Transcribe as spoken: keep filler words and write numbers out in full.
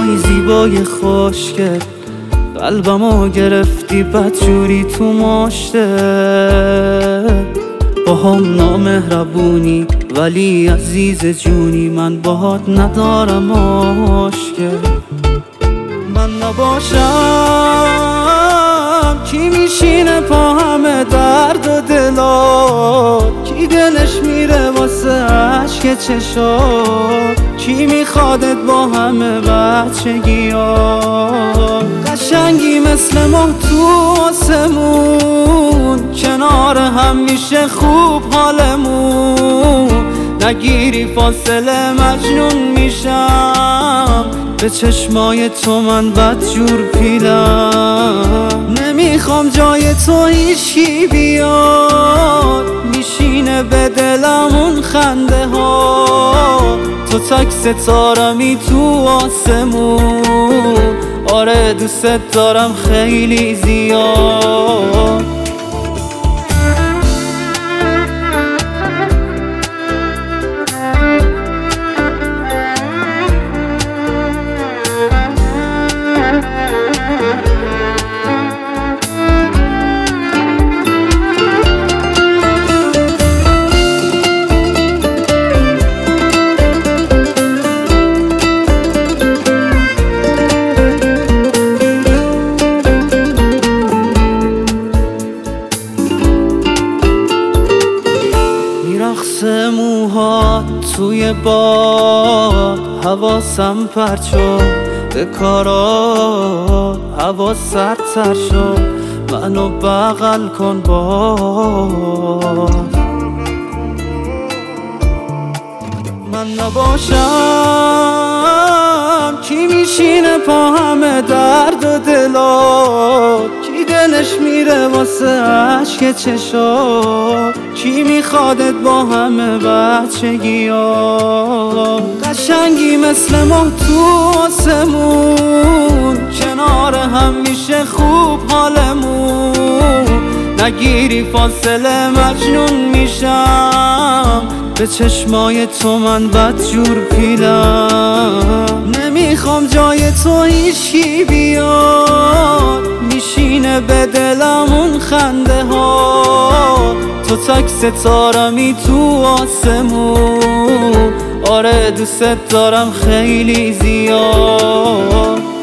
وای زیبای خوشگل، قلبمو گرفتی بدجوری تو مشته. با هم نامهربونی ولی عزیز جونی، من باهات ندارم مشکل. من نباشم کی میشینه پا همه درد و دلات، کی دلش میره واسه عشق چشات، کی میخوادت با همه بچگیات. قشنگی مثل ماه تو آسمون، کنار هم میشه خوب حالمون. نگیری فاصله مجنون میشم، به چشمای تو من بدجور پیلم. نمیخوام جای تو هیچکی بیاد، میشینه به دلمون خنده ها. تو تک ستارمی تو آسمون، آره دوست دارم خیلی زیاد. رقص موهات توی باد، حواسم پرت شد به کارات. هوا سردتر شد منو بغل کن باز. من نباشم کی میشینه پا همه درد و دلات، کی دلش میره واسه عشق چشات، کی میخوادت با همه بچگیات. قشنگی مثل ماه تو آسمون، کنار هم میشه خوب حالمون. نگیری فاصله مجنون میشم، به چشمای تو من بدجور پیلم. نمیخوام جای تو هیچکی بیاد، میشینه به دلمون خنده ها. تو تک ستارمی تو آسمون، آره دوست دارم خیلی زیاد.